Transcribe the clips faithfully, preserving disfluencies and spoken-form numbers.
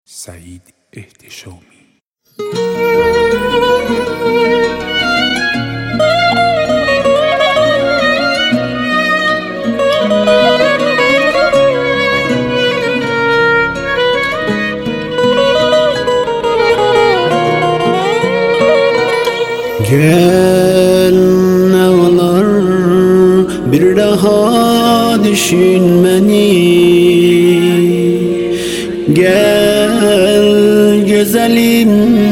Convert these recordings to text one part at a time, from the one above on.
سعید احتشامی. Gel ne olur bir daha düşünmeni, gel güzelim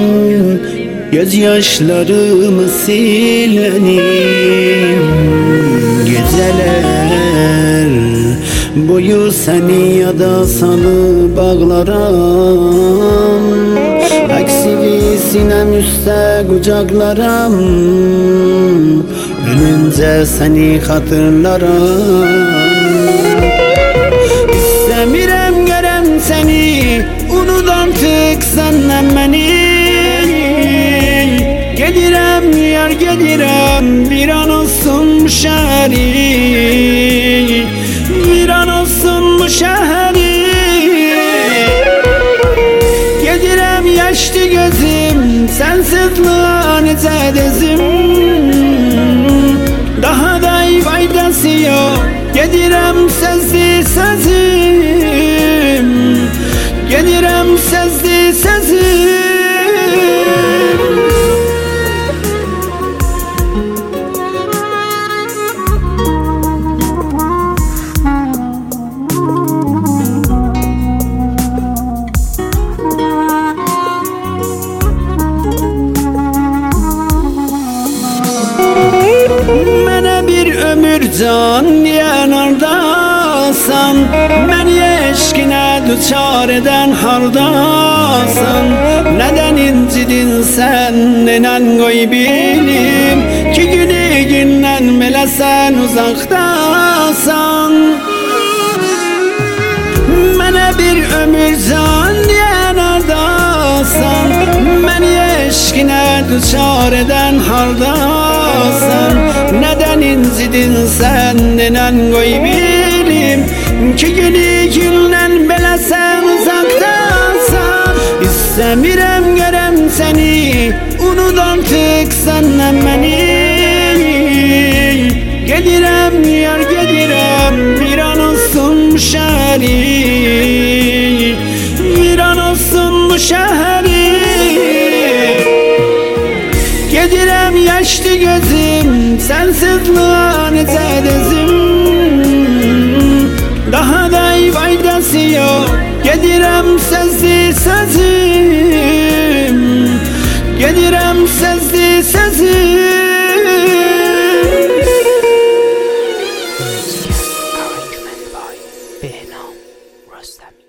gözyaşlarımı silenim. Geceler boyu seni ya da sana bağlarım, aksini sinem üstte kucaklarım, ölünce seni hatırlarım. İstemirem görem seni, unut artık senden beni. Gedirem yar gedirem, bir an olsun bu şehri, bir an olsun bu şehri. Gedirem yaşlı gözüm, sensizliğe nece dezim. Daha da faydası yok, gedirem sezli sezim, gedirem sezli sezim. Mene bir ömür can diyen ardasan, beni eşkine düçar eden hardasan. Neden incidin sen nenen koy bilim, ki günü günden bile sen uzaktasan. Mene bir ömür can diyen ardasan, beni eşkine düçar eden hardasan. Neden incidin sen nenen koy bilim, ki günü günden bile sen uzaktasan. İstemirem görem seni, unut artık senden beni. Gedirem yar gedirem, bir an olsun bu şehri, bir an olsun bu şehri. Gedirem yaşlı gözüm, sensizliğe nece dezim. Daha da faydası yok, gedirem sezli sezim, gedirem sezli sezim. Arrangement by Behnam Rostami.